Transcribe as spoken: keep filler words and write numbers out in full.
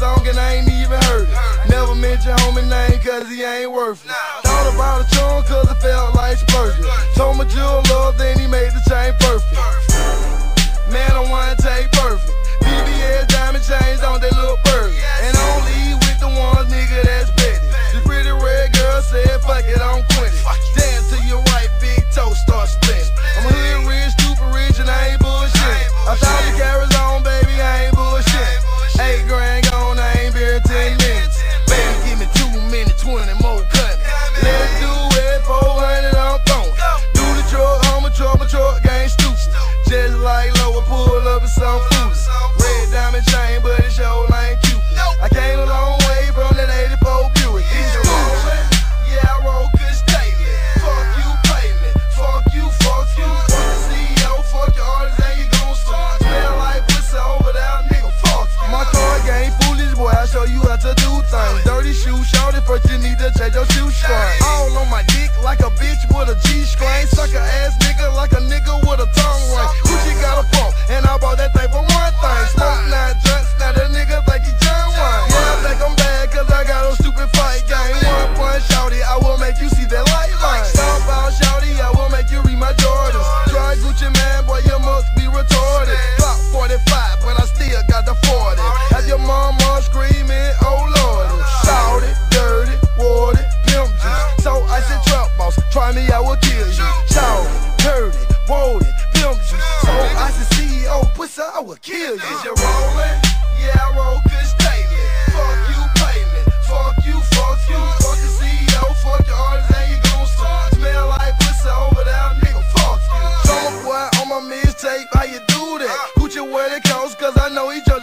song and I ain't even heard it. Never mention homie name cause he ain't worth it. Thought about a chore cause it felt like splurging. Told my jeweler then he made the chain perfect. Man, I wanna take perfect. B B S diamond chains on they look perfect. And only with the ones nigga that's petty. The pretty red girl said fuck it, I'm quitting. Dance to your right, big toe start splitting. I'm a hood rich, stupid rich and I ain't bullshit. A thousand carats on baby, I ain't bullshit. Eight grand gone, I ain't been ten minutes. Baby, give me two minutes, twenty more cut. Let's do it, four hundred I'm throwing. Do the truck, home a truck, my truck game stupid. Just like lower, pull up and some foolish. Red diamond chain, but it sure ain't cute. I came a long way from that eighty-four Buick. Is you rollin'? Yeah, I roll cause daily. Fuck you, payment. Fuck you, fuck you. Fuck the C E O, fuck your artist, and you gon' start. Smell like pussy over there, nigga, fuck you. My card game foolish, boy, I show you how to do things. Dirty shoes, shorty, first you need to change your shoe string. All on my dick like a bitch with a G-string. Sucker ass nigga like a nigga with a tongue ring. Gucci got a pump, and I bought that thing for one thing. Smoke nine junks, now that nigga think he John Wayne. Yeah, I think I'm bad cause I got a stupid fight game. One punch, shawty, I will make you see that light line. Stomp out, shawty, I will make you read my Jordans. Try Gucci, man, boy, you must be retarded. Clock forty-five, but I still got the forty. Have your mama screaming, oh lordy. Shawty, dirty, water, pimp juice. So I said trap boss, try me, I will kill you. Shawty, dirty, water, pimp juice. So I said C E O, pussy, I will kill you. Is you rollin'? Yeah, I roll cause daily. Fuck you, payment. Fuck you, fuck you. Fuck the C E O, fuck your artist, and you gon' start. Smell like pussy over there, nigga, fuck you. Summer boy on my mixtape, how you do that? Gucci what it costs, cause I know he just